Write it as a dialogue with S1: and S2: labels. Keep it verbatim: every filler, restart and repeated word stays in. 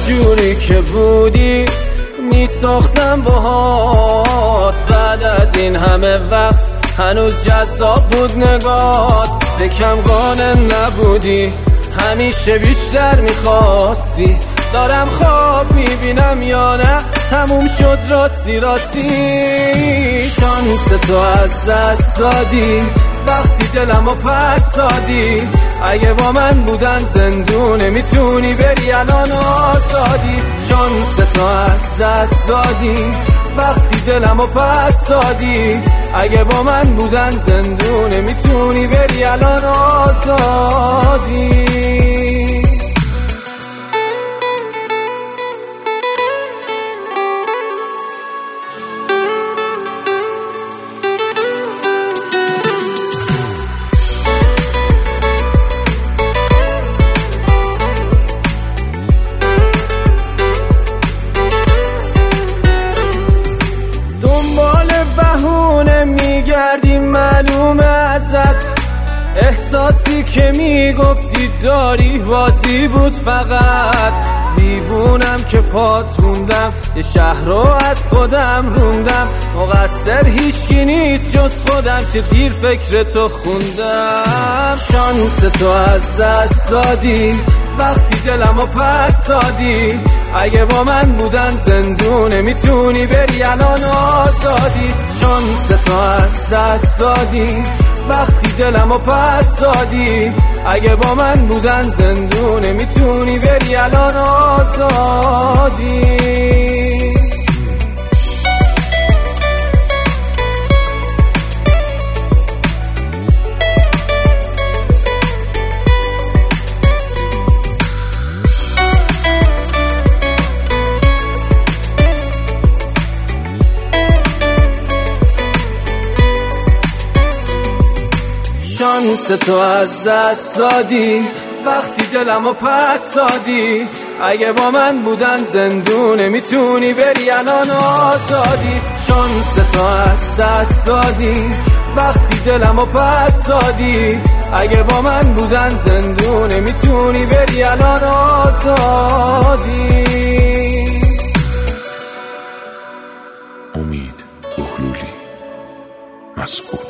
S1: جوری که بودی میساختم باهات. بعد از این همه وقت هنوز جذاب بود نگات. به کم قانع نبودی، همیشه بیشتر میخواستی. دارم خواب میبینم یا نه تموم شد راستی راستی. شانس تو از دست دادی وقتی دلمو پس دادی. اگه با من بودن زندونه میتونی بری الان آزادی. شانس تو از دست دادی وقتی دلمو پس دادی. اگه با من بودن زندونه میتونی بری الان آزادی. میگردی معلومه ازت، احساسی که میگفتی داری بازی بود فقط. دیوونم که پات موندم، یه شهر رو از خودم روندم. مقصر هیچکی نیست جز خودم که دیر فکر تو خوندم. شانس تو از دست دادی وقتی دلمو پس دادی. اگه با من بودن زندونه میتونی بری الان آزادی. شانس تو از دست دادی وقتی دلمو پس دادی. اگه با من بودن زندونه میتونی بری الان آزادی. شانس تو از دست دادی وقتی دلمو پس دادی. اگه با من بودن زندونه میتونی بری الان آزادی. شانس تو از دست دادی وقتی دلمو پس دادی. اگه با من بودن زندونه میتونی بری الان آزادی.
S2: امید بهلولی، مسئول.